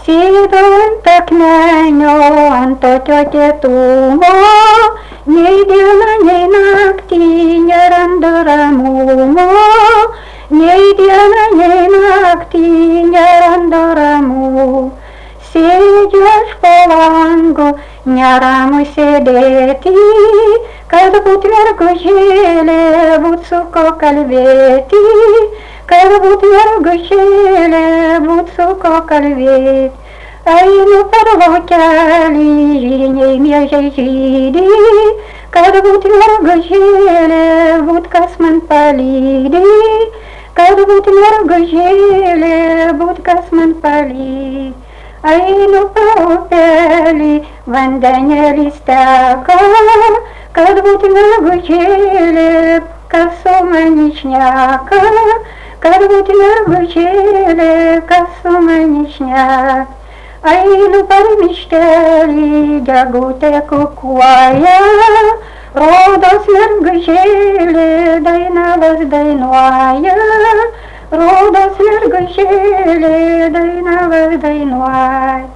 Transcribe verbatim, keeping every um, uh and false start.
Sėdo ant akmenio, ant tokio kietumo, nei diena, nei naktį nerandu ramumo, nei diena, nei naktį nerandu ramumo. Sėdžiu aš po langu, neramu sėdėti, kad būt mergužėlė, būt su ko kalbėti, kad būt mergužėlė, būt su ko kalbėti. Einu per laukelį, žirniai miežiai žydi, kad būt mergužėlė, būt kas man palydi, kad būt mergužėlė, būt kas man palydi. Einu per upelį, vandenėlis teka, kad būt mergužėlė, kas su mani šneka, kad būt mergužėlė, kas su mani šneka. Einu per miškelį, gegutė kukuoja, rodos mergužėlė, dainavas dainuoja, rodos mergužėlė, dainavas dainuoja.